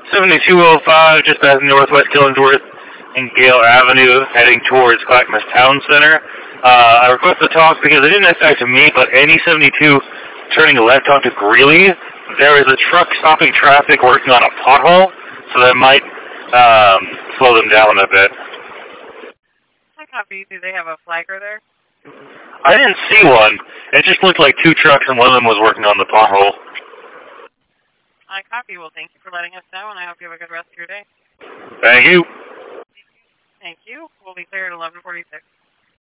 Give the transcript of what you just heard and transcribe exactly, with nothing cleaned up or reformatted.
seventy-two oh five, just past Northwest Killingsworth and Gale Avenue, heading towards Clackamas Town Center. Uh, I request to talk because I didn't expect to me, but N E seventy-two turning left onto Greeley, there is a truck stopping traffic working on a pothole, so that might um, slow them down a bit. I copy. Do they have a flagger there? I didn't see one. It just looked like two trucks, and one of them was working on the pothole. I copy. Well, thank you for letting us know, and I hope you have a good rest of your day. Thank you. Thank you. We'll be clear at eleven forty-six.